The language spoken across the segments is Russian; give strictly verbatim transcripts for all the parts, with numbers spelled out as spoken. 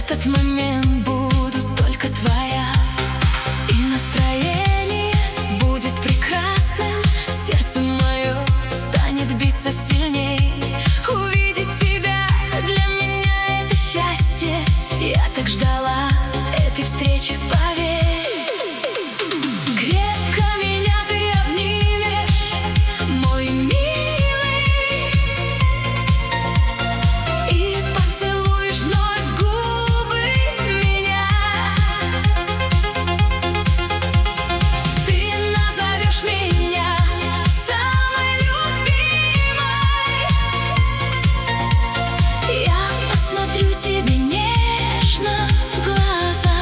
этот момент буду только твоя, и настроение будет прекрасным. Сердце мое станет биться сильней. Увидеть тебя для меня это счастье. Я так ждала этой встречи, поверь. Тебе нежно в глаза.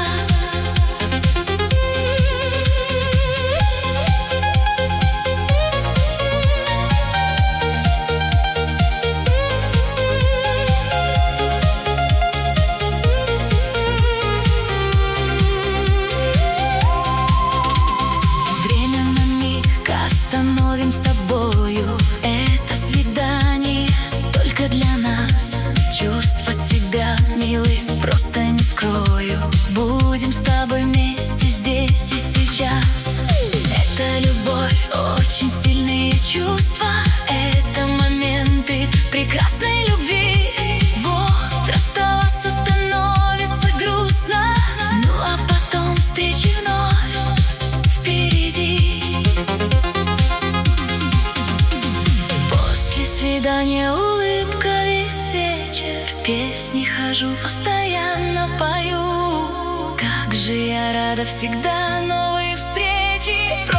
Время на миг остановим с тобою. Это свидание только для нас. Чувства тебя, милый, просто не скрою. Будем с тобой вместе здесь и сейчас. Это любовь, очень сильные чувства. Это моменты прекрасной любви. Вот расставаться становится грустно, ну а потом встречи вновь впереди. После свидания улыбка весь вечер. Песни хожу, постоянно пою. Как же я рада всегда новые встречи.